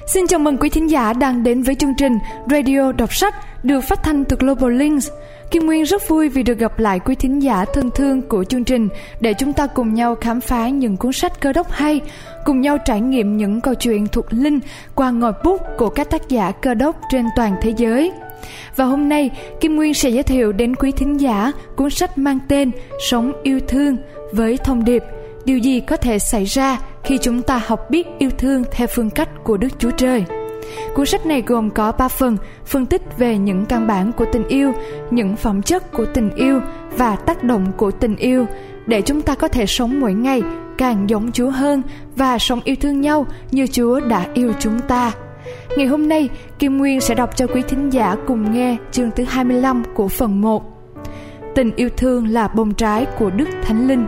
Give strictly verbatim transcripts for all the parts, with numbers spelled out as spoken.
Xin chào mừng quý thính giả đang đến với chương trình Radio Đọc Sách được phát thanh từ Global Links. Kim Nguyên rất vui vì được gặp lại quý thính giả thân thương của chương trình để chúng ta cùng nhau khám phá những cuốn sách Cơ Đốc hay, cùng nhau trải nghiệm những câu chuyện thuộc linh qua ngòi bút của các tác giả Cơ Đốc trên toàn thế giới. Và hôm nay, Kim Nguyên sẽ giới thiệu đến quý thính giả cuốn sách mang tên Sống yêu thương với thông điệp điều gì có thể xảy ra khi chúng ta học biết yêu thương theo phương cách của Đức Chúa Trời. Cuốn sách này gồm có ba phần, phân tích về những căn bản của tình yêu, những phẩm chất của tình yêu và tác động của tình yêu, để chúng ta có thể sống mỗi ngày càng giống Chúa hơn và sống yêu thương nhau như Chúa đã yêu chúng ta. Ngày hôm nay, Kim Nguyên sẽ đọc cho quý thính giả cùng nghe chương thứ hai mươi lăm của phần một. Tình yêu thương là bông trái của Đức Thánh Linh.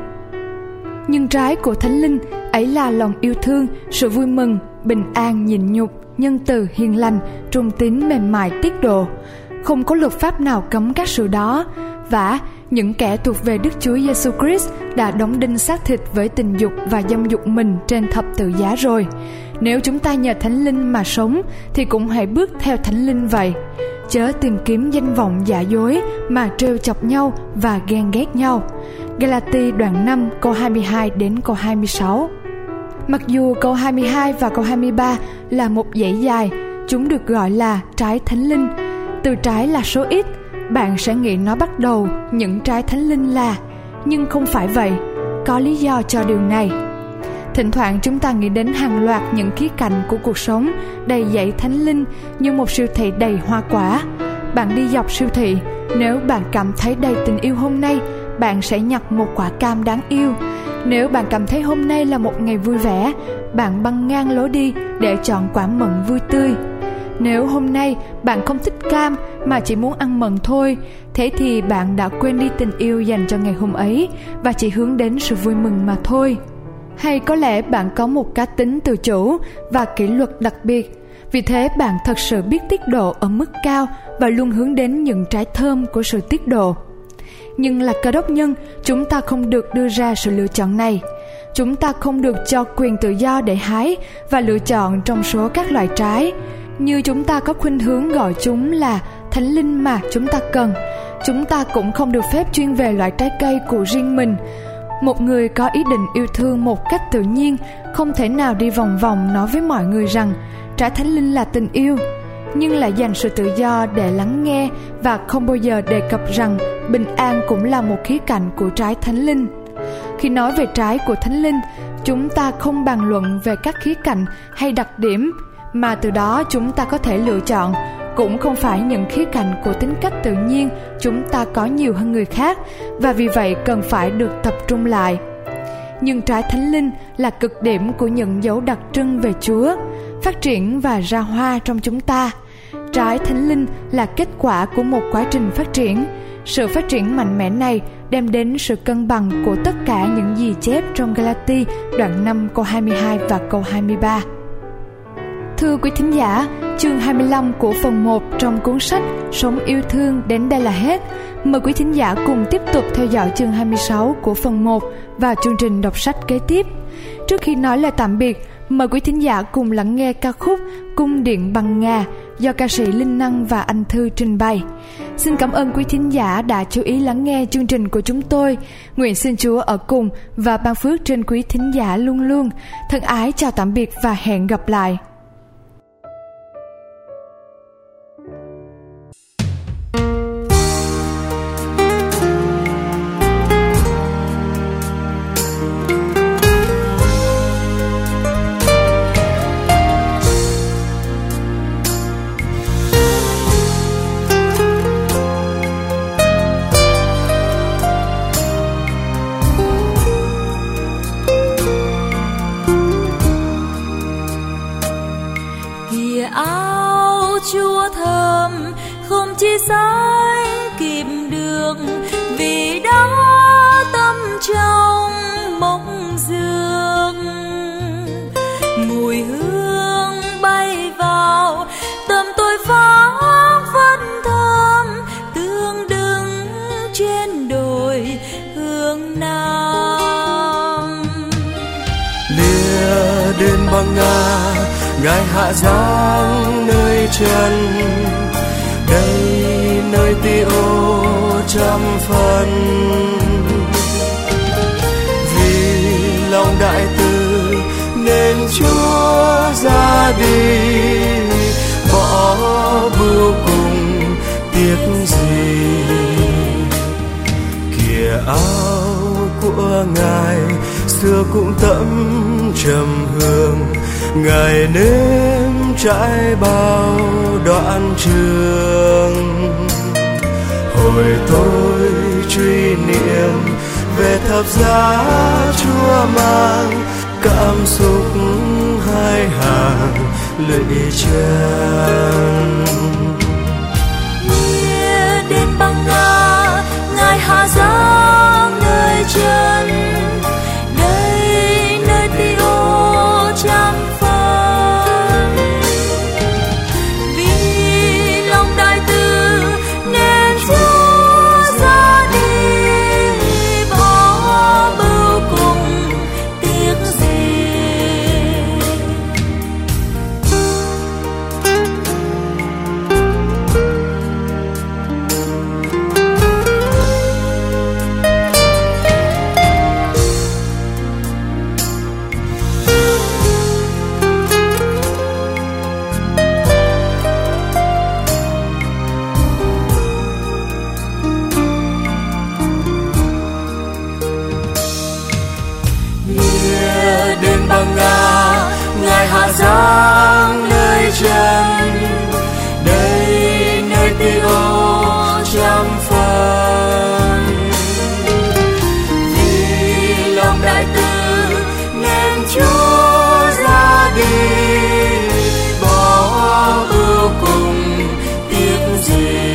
Nhưng trái của Thánh Linh ấy là lòng yêu thương, sự vui mừng, bình an nhịn nhục, nhân từ hiền lành, trung tín mềm mại tiết độ. Không có luật pháp nào cấm các sự đó. Vả, những kẻ thuộc về Đức Chúa Giêsu Christ đã đóng đinh xác thịt với tình dục và dâm dục mình trên thập tự giá rồi. Nếu chúng ta nhờ Thánh Linh mà sống thì cũng hãy bước theo Thánh Linh vậy. Chớ tìm kiếm danh vọng giả dối mà trêu chọc nhau và ghen ghét nhau. Galati đoạn năm câu hai mươi hai đến câu hai mươi sáu. Mặc dù câu hai mươi hai và câu hai mươi ba là một dãy dài, chúng được gọi là trái Thánh Linh. Từ trái là số ít, bạn sẽ nghĩ nó bắt đầu những trái Thánh Linh là, nhưng không phải vậy. Có lý do cho điều này. Thỉnh thoảng chúng ta nghĩ đến hàng loạt những khía cạnh của cuộc sống đầy dẫy Thánh Linh như một siêu thị đầy hoa quả. Bạn đi dọc siêu thị, nếu bạn cảm thấy đầy tình yêu hôm nay, bạn sẽ nhặt một quả cam đáng yêu. Nếu bạn cảm thấy hôm nay là một ngày vui vẻ, bạn băng ngang lối đi để chọn quả mận vui tươi. Nếu hôm nay bạn không thích cam mà chỉ muốn ăn mận thôi, thế thì bạn đã quên đi tình yêu dành cho ngày hôm ấy và chỉ hướng đến sự vui mừng mà thôi. Hay có lẽ bạn có một cá tính tự chủ và kỷ luật đặc biệt, vì thế bạn thật sự biết tiết độ ở mức cao và luôn hướng đến những trái thơm của sự tiết độ. Nhưng là Cơ Đốc nhân, chúng ta không được đưa ra sự lựa chọn này. Chúng ta không được cho quyền tự do để hái và lựa chọn trong số các loại trái, như chúng ta có khuynh hướng gọi chúng là Thánh Linh mà chúng ta cần. Chúng ta cũng không được phép chuyên về loại trái cây của riêng mình. Một người có ý định yêu thương một cách tự nhiên không thể nào đi vòng vòng nói với mọi người rằng trái Thánh Linh là tình yêu, nhưng lại dành sự tự do để lắng nghe và không bao giờ đề cập rằng bình an cũng là một khía cạnh của trái Thánh Linh. Khi nói về trái của Thánh Linh, chúng ta không bàn luận về các khía cạnh hay đặc điểm mà từ đó chúng ta có thể lựa chọn, cũng không phải những khía cạnh của tính cách tự nhiên chúng ta có nhiều hơn người khác và vì vậy cần phải được tập trung lại. Nhưng trái Thánh Linh là cực điểm của những dấu đặc trưng về Chúa, phát triển và ra hoa trong chúng ta. Trái Thánh Linh là kết quả của một quá trình phát triển. Sự phát triển mạnh mẽ này đem đến sự cân bằng của tất cả những gì chép trong Galati đoạn năm câu hai mươi hai và câu hai mươi ba. Thưa quý thính giả, chương hai mươi lăm của phần một trong cuốn sách Sống yêu thương đến đây là hết. Mời quý thính giả cùng tiếp tục theo dõi chương hai mươi sáu của phần một và chương trình đọc sách kế tiếp. Trước khi nói lời tạm biệt, mời quý thính giả cùng lắng nghe ca khúc Cung điện bằng ngà do ca sĩ Linh Năng và Anh Thư trình bày. Xin cảm ơn quý thính giả đã chú ý lắng nghe chương trình của chúng tôi. Nguyện xin Chúa ở cùng và ban phước trên quý thính giả luôn luôn. Thân ái chào tạm biệt và hẹn gặp lại. Chỉ sánh kịp được vì đó tâm trong mộng dương, mùi hương bay vào tâm tôi phóng phất thơm, tương đứng trên đồi hướng nam. Lìa đêm bằng ngà Ngài hạ giáng nơi trần, đây nơi ti ô trăm phần. Vì lòng đại từ nên Chúa ra đi, bỏ bưu cùng tiếc gì. Kìa áo của Ngài xưa cũng tẫm trầm hương, Ngài nếm trải bao đoạn trường. Hồi tôi truy niệm về thập giá Chúa mang, cảm xúc hai hàng lụy chân. Nghe đến băng nga, Ngài hạ giáng nơi chân, đây nơi ti ô trăm phần. Vì lòng đại từ nên Chúa ra đi, bỏ bưu cùng tiếc gì. Ngài hạ giáng nơi chân, đây nơi ti ô trăm phần. Vì lòng đại từ nên Chúa ra đi, bỏ bưu cùng tiếc gì.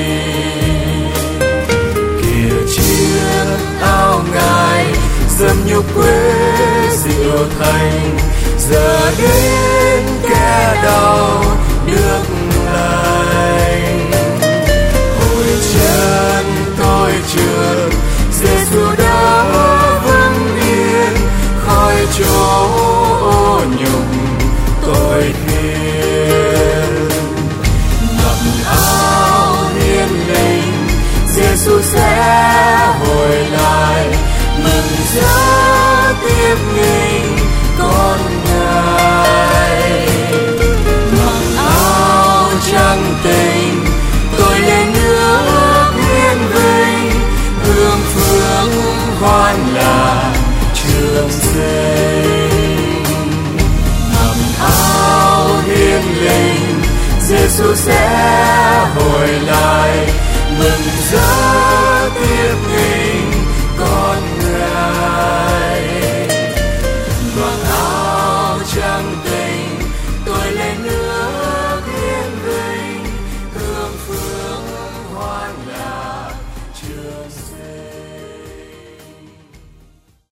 Kìa chiếc áo Ngài dầm nhục quê dịu thành, giờ đến kẻ đau được lành. Hồi chân tôi trượt, Giêsu đã vững yên khỏi chỗ ô nhục tội thiên. Mặc áo hiên linh, Giêsu sẽ hồi lại, mừng rỡ tiếp nghinh con Ngài. Mặc áo trắng tình, tôi lên nước hiên vinh, hương phương hoan là trường sinh. Mặc áo hiên linh, Giêsu sẽ hồi lại, mừng rỡ